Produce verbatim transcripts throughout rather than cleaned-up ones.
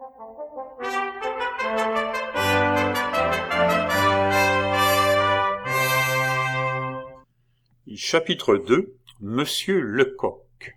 Chapitre deux. Monsieur Lecoq.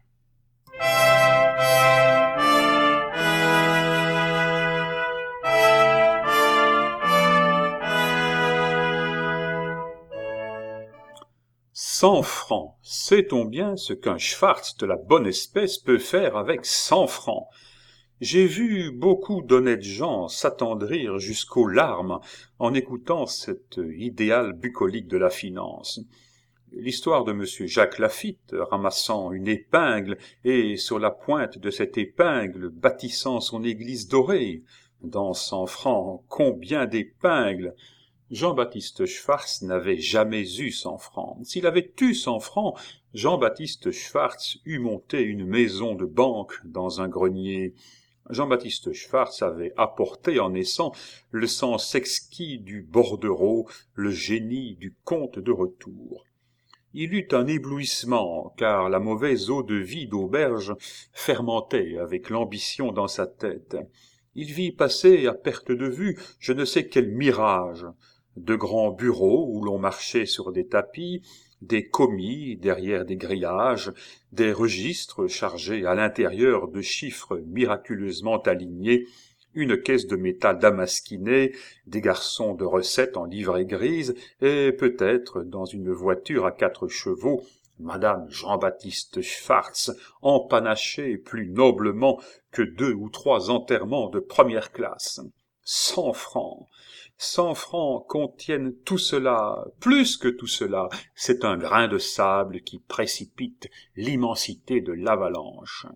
Cent francs. Sait-on bien ce qu'un Schwartz de la bonne espèce peut faire avec cent francs? J'ai vu beaucoup d'honnêtes gens s'attendrir jusqu'aux larmes en écoutant cet idéal bucolique de la finance. L'histoire de monsieur Jacques Laffitte ramassant une épingle et sur la pointe de cette épingle bâtissant son église dorée. Dans cent francs, combien d'épingles? Jean-Baptiste Schwartz n'avait jamais eu cent francs. S'il avait eu cent francs, Jean-Baptiste Schwartz eût monté une maison de banque dans un grenier. Jean-Baptiste Schwartz avait apporté en naissant le sens exquis du bordereau, le génie du conte de retour. Il eut un éblouissement, car la mauvaise eau-de-vie d'auberge fermentait avec l'ambition dans sa tête. Il vit passer à perte de vue je ne sais quel mirage, de grands bureaux où l'on marchait sur des tapis, des commis derrière des grillages, des registres chargés à l'intérieur de chiffres miraculeusement alignés, une caisse de métal damasquiné, des garçons de recette en livrée grise, et peut-être, dans une voiture à quatre chevaux, madame Jean-Baptiste Schwartz, empanachée plus noblement que deux ou trois enterrements de première classe. Cent francs. Cent francs contiennent tout cela, plus que tout cela, c'est un grain de sable qui précipite l'immensité de l'avalanche.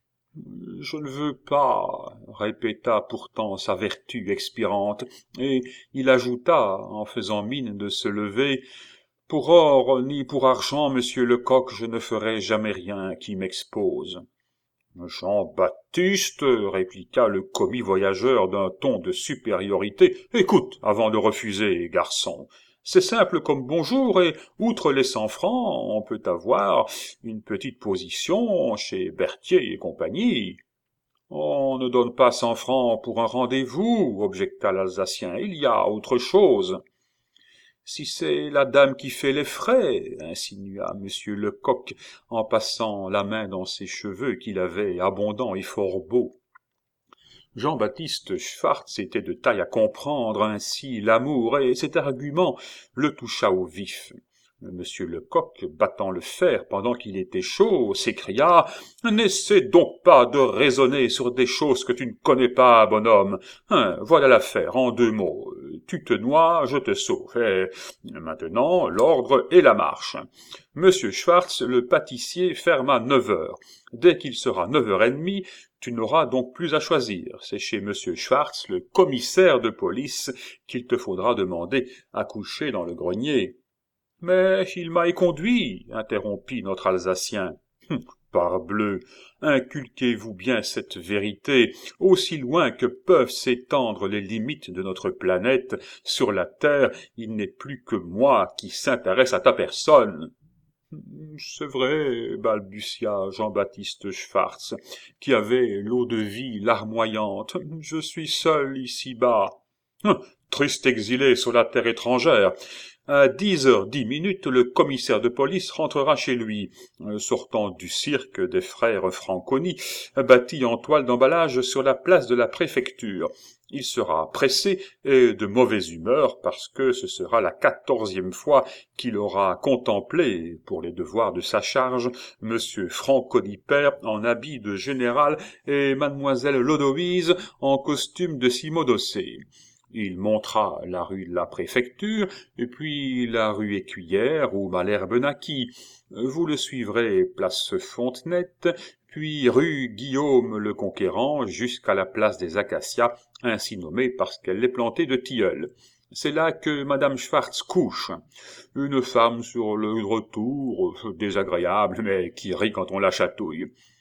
« Je ne veux pas, » répéta pourtant sa vertu expirante, et il ajouta, en faisant mine de se lever, « Pour or ni pour argent, monsieur Lecoq, je ne ferai jamais rien qui m'expose. » « Jean-Baptiste, » répliqua le commis voyageur d'un ton de supériorité, « écoute avant de refuser, garçon. C'est simple comme bonjour, et outre les cent francs, on peut avoir une petite position chez Berthier et compagnie. »« On ne donne pas cent francs pour un rendez-vous, » objecta l'Alsacien, « il y a autre chose. »« Si c'est la dame qui fait les frais, » insinua monsieur Lecoq en passant la main dans ses cheveux qu'il avait abondants et fort beaux. Jean-Baptiste Schwartz était de taille à comprendre ainsi l'amour, et cet argument le toucha au vif. Monsieur Lecoq, battant le fer pendant qu'il était chaud, s'écria « N'essaie donc pas de raisonner sur des choses que tu ne connais pas, bonhomme. Hein, voilà l'affaire, en deux mots. Tu te noies, je te sauve. Et maintenant, l'ordre et la marche. » Monsieur Schwartz, le pâtissier, ferme à neuf heures. Dès qu'il sera neuf heures et demie, tu n'auras donc plus à choisir. C'est chez monsieur Schwartz, le commissaire de police, qu'il te faudra demander à coucher dans le grenier. « Mais il m'a éconduit, » interrompit notre Alsacien. Hum, « Parbleu, inculquez-vous bien cette vérité, aussi loin que peuvent s'étendre les limites de notre planète, sur la terre, il n'est plus que moi qui s'intéresse à ta personne. » « C'est vrai, » balbutia Jean-Baptiste Schwartz, qui avait l'eau-de-vie larmoyante. « Je suis seul ici-bas. »« Hum, triste exilé sur la terre étrangère. » À dix heures dix minutes, le commissaire de police rentrera chez lui, sortant du cirque des frères Franconi, bâti en toile d'emballage sur la place de la préfecture. Il sera pressé et de mauvaise humeur parce que ce sera la quatorzième fois qu'il aura contemplé, pour les devoirs de sa charge, monsieur Franconi père en habit de général et mademoiselle Lodoïse en costume de Cimodossé. Il montera la rue de la préfecture, et puis la rue Écuyère où Malherbe naquit. Vous le suivrez place Fontenette, puis rue Guillaume le Conquérant jusqu'à la place des Acacias, ainsi nommée parce qu'elle est plantée de tilleuls. C'est là que madame Schwartz couche. Une femme sur le retour, désagréable, mais qui rit quand on la chatouille.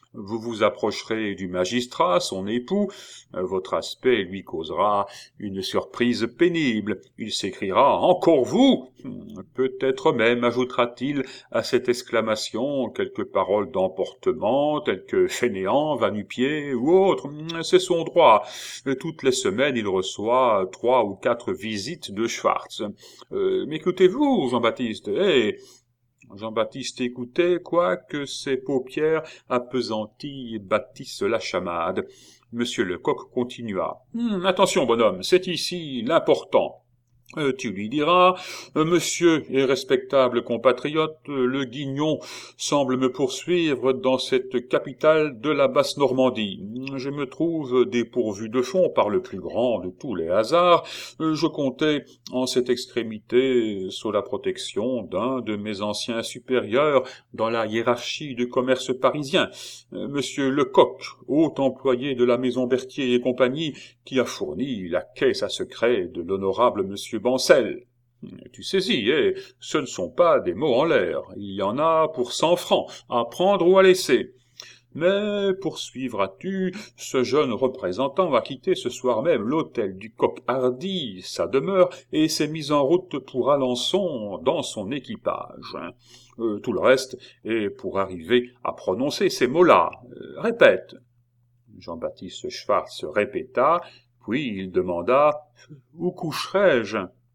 Vous vous approcherez du magistrat, son époux. Votre aspect lui causera une surprise pénible. Il s'écriera « Encore vous ?» Peut-être même ajoutera-t-il à cette exclamation quelques paroles d'emportement, telles que « fainéant, va-nu-pied » ou autre. C'est son droit. Toutes les semaines, il reçoit trois ou quatre visites de Schwartz. Euh, m'écoutez-vous, Jean-Baptiste? Eh, Jean-Baptiste écoutait, quoique ses paupières appesanties bâtissent la chamade. Monsieur Lecoq continua. Hum, « Attention, bonhomme, c'est ici l'important. Euh, tu lui diras, euh, monsieur et respectable compatriote, euh, le Guignon semble me poursuivre dans cette capitale de la Basse-Normandie. Je me trouve dépourvu de fonds par le plus grand de tous les hasards. Euh, je comptais en cette extrémité sous la protection d'un de mes anciens supérieurs dans la hiérarchie du commerce parisien, euh, monsieur Lecoq, haut employé de la maison Berthier et compagnie, qui a fourni la caisse à secret de l'honorable monsieur Bancel. Tu saisis, eh, ce ne sont pas des mots en l'air, il y en a pour cent francs, à prendre ou à laisser. Mais, poursuivras-tu, ce jeune représentant va quitter ce soir même l'hôtel du Coq-Hardy, sa demeure, et s'est mis en route pour Alençon dans son équipage. Euh, tout le reste est pour arriver à prononcer ces mots-là. Euh, répète. Jean-Baptiste Schwartz répéta, puis il demanda « Où coucherai-je » ?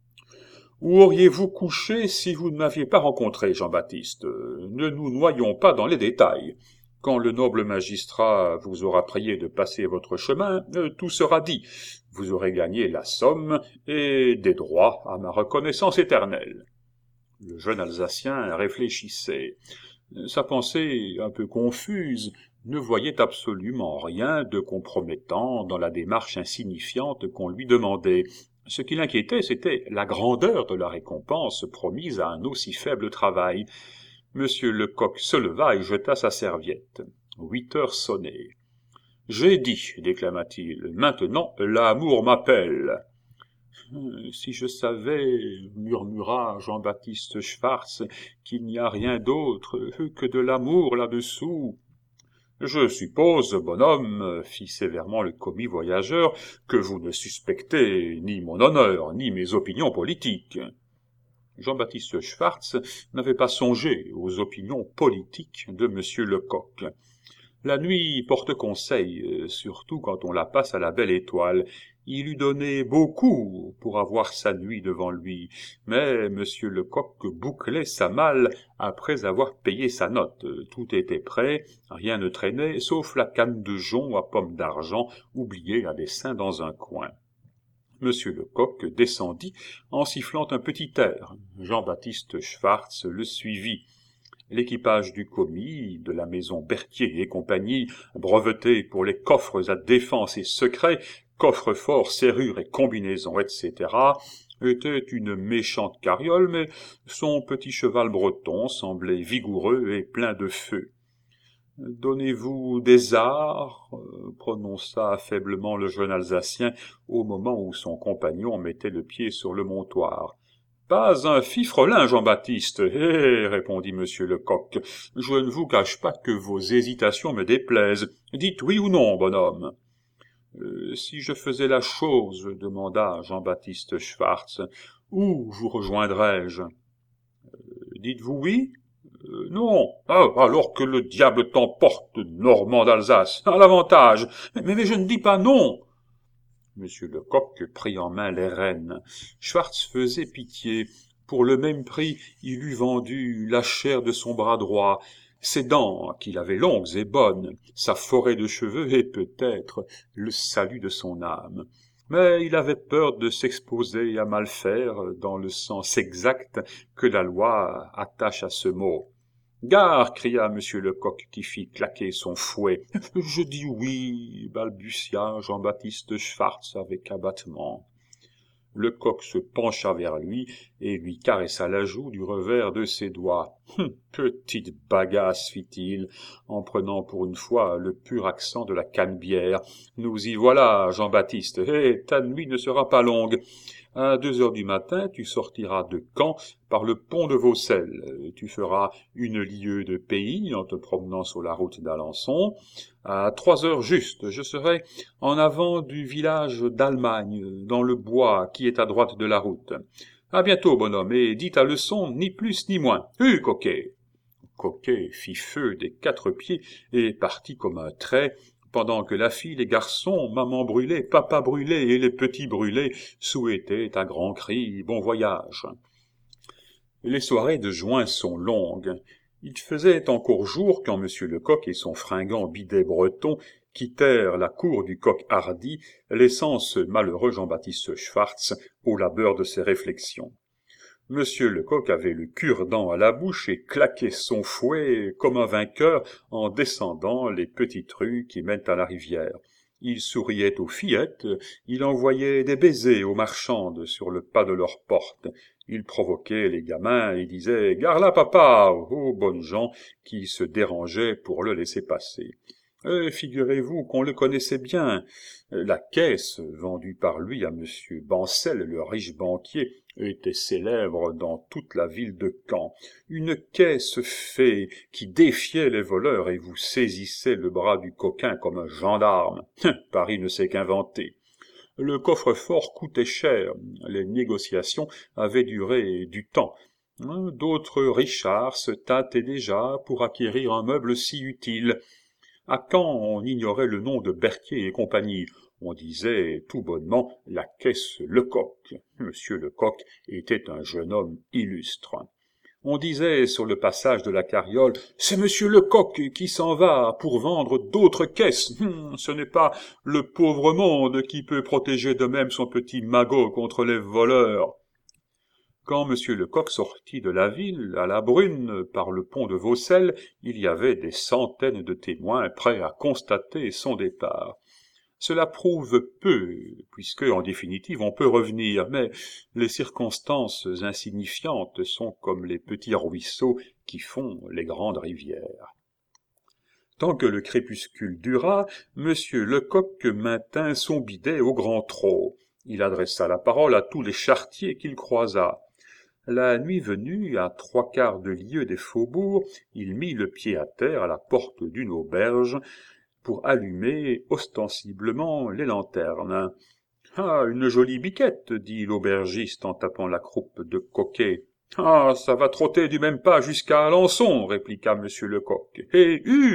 « Où auriez-vous couché si vous ne m'aviez pas rencontré, Jean-Baptiste ? Ne nous noyons pas dans les détails. Quand le noble magistrat vous aura prié de passer votre chemin, tout sera dit. Vous aurez gagné la somme et des droits à ma reconnaissance éternelle. » Le jeune Alsacien réfléchissait. Sa pensée, un peu confuse, ne voyait absolument rien de compromettant dans la démarche insignifiante qu'on lui demandait. Ce qui l'inquiétait, c'était la grandeur de la récompense promise à un aussi faible travail. Monsieur Lecoq se leva et jeta sa serviette. Huit heures sonnaient. « J'ai dit, déclama-t-il, maintenant l'amour m'appelle. » « Si je savais, murmura Jean-Baptiste Schwartz, qu'il n'y a rien d'autre que de l'amour là-dessous. »« Je suppose, bonhomme, fit sévèrement le commis voyageur, que vous ne suspectez ni mon honneur, ni mes opinions politiques. » Jean-Baptiste Schwartz n'avait pas songé aux opinions politiques de monsieur Lecoq. La nuit porte conseil, surtout quand on la passe à la belle étoile. Il eût donné beaucoup pour avoir sa nuit devant lui, mais monsieur Lecoq bouclait sa malle après avoir payé sa note. Tout était prêt, rien ne traînait, sauf la canne de jonc à pomme d'argent, oubliée à dessein dans un coin. Monsieur Lecoq descendit en sifflant un petit air. Jean-Baptiste Schwartz le suivit. L'équipage du commis, de la maison Berthier et compagnie, breveté pour les coffres à défense et secrets, coffres-forts, serrures et combinaisons, et cetera, était une méchante carriole, mais son petit cheval breton semblait vigoureux et plein de feu. « Donnez-vous des arts ?» prononça faiblement le jeune Alsacien au moment où son compagnon mettait le pied sur le montoir. « Pas un fifrelin, Jean-Baptiste, hé, répondit monsieur Lecoq. Je ne vous cache pas que vos hésitations me déplaisent. Dites oui ou non, bonhomme. Euh, si je faisais la chose, demanda Jean-Baptiste Schwartz, où vous rejoindrais-je? euh, Dites-vous oui? Euh, non. Ah, alors que le diable t'emporte, Normand d'Alsace. À l'avantage. Mais, mais je ne dis pas non. Monsieur Lecoq prit en main les rênes. Schwartz faisait pitié. Pour le même prix, il eût vendu la chair de son bras droit, ses dents, qu'il avait longues et bonnes, sa forêt de cheveux et peut-être le salut de son âme. Mais il avait peur de s'exposer à mal faire dans le sens exact que la loi attache à ce mot. « Gare !» cria monsieur Lecoq qui fit claquer son fouet. « Je dis oui !» balbutia Jean-Baptiste Schwartz avec abattement. Lecoq se pencha vers lui et lui caressa la joue du revers de ses doigts. Hum, « Petite bagasse, fit-il, en prenant pour une fois le pur accent de la canebière. Nous y voilà, Jean-Baptiste, et ta nuit ne sera pas longue. À deux heures du matin, tu sortiras de Caen par le pont de Vaucelles. Tu feras une lieue de pays en te promenant sur la route d'Alençon. À trois heures juste, je serai en avant du village d'Allemagne, dans le bois qui est à droite de la route. À bientôt, bonhomme, et dis ta leçon, ni plus ni moins. Hue, Coquet! Coquet fit feu des quatre pieds et partit comme un trait, pendant que la fille, les garçons, maman Brûlé, papa Brûlé et les petits Brûlés souhaitaient à grands cris bon voyage. Les soirées de juin sont longues. Il faisait encore jour quand Monsieur Lecoq et son fringant bidet breton quittèrent la cour du Coq hardy, laissant ce malheureux Jean-Baptiste Schwartz au labeur de ses réflexions. Monsieur Lecoq avait le cure-dent à la bouche et claquait son fouet comme un vainqueur en descendant les petites rues qui mènent à la rivière. Il souriait aux fillettes, il envoyait des baisers aux marchandes sur le pas de leur porte. Il provoquait les gamins et disait « Gare là, papa !» aux bonnes gens qui se dérangeaient pour le laisser passer. Et figurez-vous qu'on le connaissait bien. La caisse, vendue par lui à monsieur Bancel, le riche banquier, était célèbre dans toute la ville de Caen. Une caisse fée qui défiait les voleurs et vous saisissait le bras du coquin comme un gendarme. Paris ne sait qu'inventer. Le coffre-fort coûtait cher, les négociations avaient duré du temps. D'autres Richards se tâtaient déjà pour acquérir un meuble si utile. À Caen, on ignorait le nom de Berthier et compagnie. On disait tout bonnement la caisse Lecoq. Monsieur Lecoq était un jeune homme illustre. On disait sur le passage de la carriole « C'est monsieur Lecoq qui s'en va pour vendre d'autres caisses. Hum, ce n'est pas le pauvre monde qui peut protéger de même son petit magot contre les voleurs. » Quand monsieur Lecoq sortit de la ville, à la brune, par le pont de Vaucelles, il y avait des centaines de témoins prêts à constater son départ. Cela prouve peu, puisque, en définitive, on peut revenir, mais les circonstances insignifiantes sont comme les petits ruisseaux qui font les grandes rivières. Tant que le crépuscule dura, monsieur Lecoq maintint son bidet au grand trot. Il adressa la parole à tous les charretiers qu'il croisa. La nuit venue, à trois quarts de lieue des faubourgs, il mit le pied à terre à la porte d'une auberge pour allumer ostensiblement les lanternes. « Ah, une jolie biquette !» dit l'aubergiste en tapant la croupe de Coquet. « Ah, ça va trotter du même pas jusqu'à Alençon !» répliqua monsieur Lecoq. « Et hu !»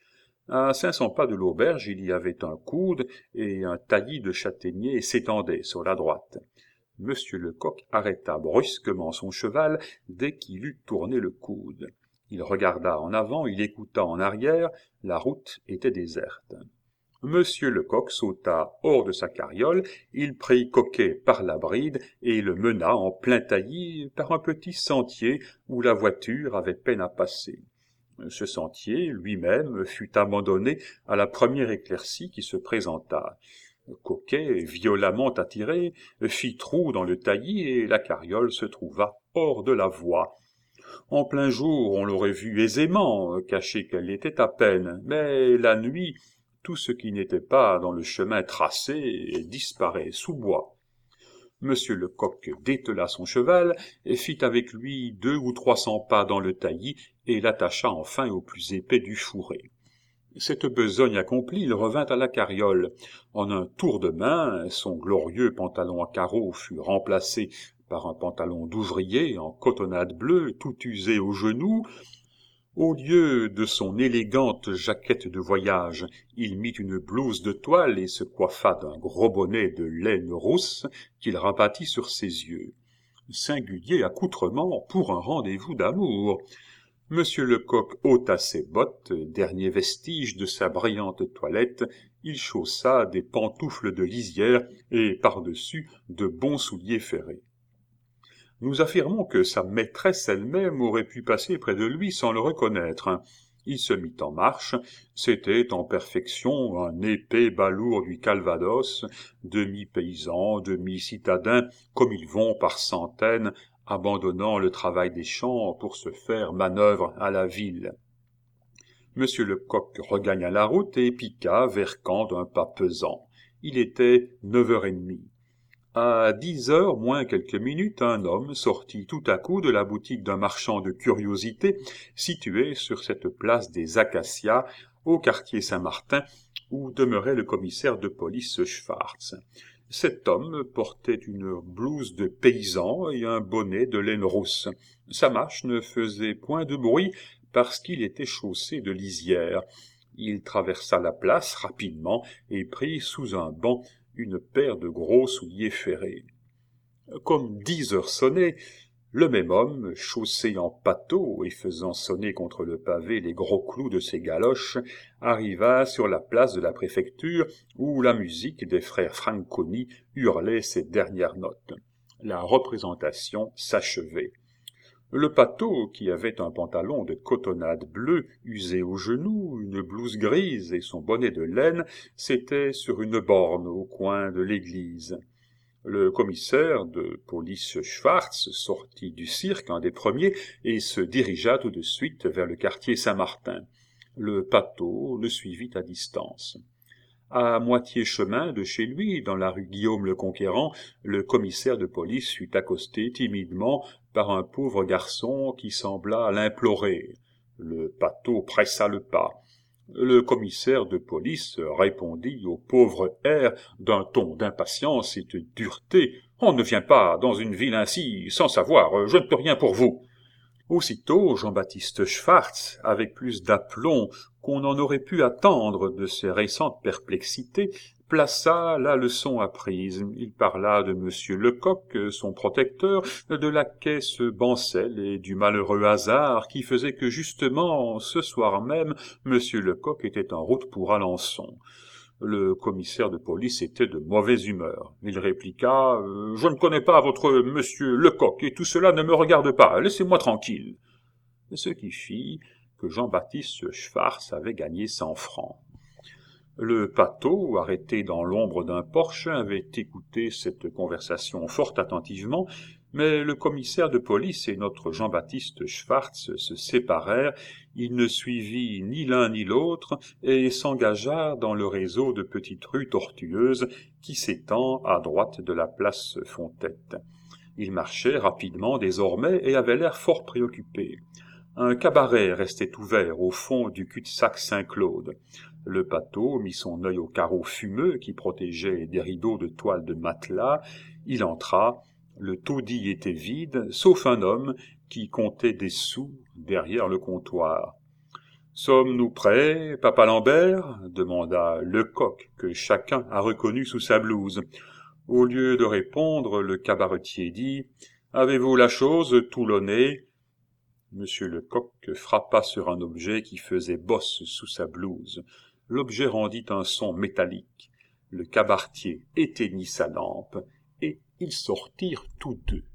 À cinq cents pas de l'auberge, il y avait un coude et un taillis de châtaigniers s'étendait sur la droite. Monsieur Lecoq arrêta brusquement son cheval dès qu'il eut tourné le coude. Il regarda en avant, il écouta en arrière, la route était déserte. Monsieur Lecoq sauta hors de sa carriole, il prit Coquet par la bride et le mena en plein taillis par un petit sentier où la voiture avait peine à passer. Ce sentier, lui-même, fut abandonné à la première éclaircie qui se présenta. Coquet, violemment attiré, fit trou dans le taillis et la carriole se trouva hors de la voie. En plein jour, on l'aurait vue aisément, cachée qu'elle était à peine, mais la nuit, tout ce qui n'était pas dans le chemin tracé disparaît sous bois. Monsieur Lecoq détela son cheval et fit avec lui deux ou trois cents pas dans le taillis et l'attacha enfin au plus épais du fourré. Cette besogne accomplie, il revint à la carriole. En un tour de main, son glorieux pantalon à carreaux fut remplacé par un pantalon d'ouvrier en cotonnade bleue, tout usé aux genoux. Au lieu de son élégante jaquette de voyage, il mit une blouse de toile et se coiffa d'un gros bonnet de laine rousse qu'il rabattit sur ses yeux. Singulier accoutrement pour un rendez-vous d'amour. Monsieur Lecoq ôta ses bottes, dernier vestige de sa brillante toilette, il chaussa des pantoufles de lisière et par-dessus de bons souliers ferrés. Nous affirmons que sa maîtresse elle-même aurait pu passer près de lui sans le reconnaître. Il se mit en marche, c'était en perfection un épais balourd du Calvados, demi-paysan, demi-citadin, comme ils vont par centaines, abandonnant le travail des champs pour se faire manœuvre à la ville. Monsieur Lecoq regagna la route et piqua vers Caen d'un pas pesant. Il était neuf heures et demie. À dix heures moins quelques minutes, un homme sortit tout à coup de la boutique d'un marchand de curiosités situé sur cette place des Acacias, au quartier Saint-Martin, où demeurait le commissaire de police Schwartz. Cet homme portait une blouse de paysan et un bonnet de laine rousse. Sa marche ne faisait point de bruit parce qu'il était chaussé de lisière. Il traversa la place rapidement et prit sous un banc une paire de gros souliers ferrés. Comme dix heures sonnaient, le même homme, chaussé en pâteau et faisant sonner contre le pavé les gros clous de ses galoches, arriva sur la place de la préfecture où la musique des frères Franconi hurlait ses dernières notes. La représentation s'achevait. Le pâteau, qui avait un pantalon de cotonnade bleue usé aux genoux, une blouse grise et son bonnet de laine, s'était sur une borne au coin de l'église. Le commissaire de police Schwartz sortit du cirque, un des premiers, et se dirigea tout de suite vers le quartier Saint-Martin. Le pâteau le suivit à distance. À moitié chemin de chez lui, dans la rue Guillaume-le-Conquérant, le commissaire de police fut accosté timidement par un pauvre garçon qui sembla l'implorer. Le pâteau pressa le pas. Le commissaire de police répondit au pauvre air d'un ton d'impatience et de dureté. « On ne vient pas dans une ville ainsi sans savoir, je ne peux rien pour vous. » Aussitôt, Jean-Baptiste Schwartz, avec plus d'aplomb qu'on en aurait pu attendre de ses récentes perplexités, plaça la leçon apprise. Il parla de Monsieur Lecoq, son protecteur, de la caisse Bancel et du malheureux hasard qui faisait que justement, ce soir même, Monsieur Lecoq était en route pour Alençon. Le commissaire de police était de mauvaise humeur. Il répliqua euh, « Je ne connais pas votre Monsieur Lecoq, et tout cela ne me regarde pas. Laissez-moi tranquille. » Ce qui fit que Jean-Baptiste Schwartz avait gagné cent francs. Le pâteau, arrêté dans l'ombre d'un porche, avait écouté cette conversation fort attentivement, mais le commissaire de police et notre Jean-Baptiste Schwartz se séparèrent, il ne suivit ni l'un ni l'autre et s'engagea dans le réseau de petites rues tortueuses qui s'étend à droite de la place Fontette. Il marchait rapidement désormais et avait l'air fort préoccupé. Un cabaret restait ouvert au fond du cul-de-sac Saint-Claude. Le pâteau mit son œil au carreau fumeux qui protégeait des rideaux de toile de matelas. Il entra. Le taudis était vide, sauf un homme qui comptait des sous derrière le comptoir. « Sommes-nous prêts, papa Lambert ?» demanda Lecoq, que chacun a reconnu sous sa blouse. Au lieu de répondre, le cabaretier dit « Avez-vous la chose, Toulonnais ?» Monsieur Lecoq frappa sur un objet qui faisait bosse sous sa blouse. L'objet rendit un son métallique. Le cabaretier éteignit sa lampe, et ils sortirent tous deux.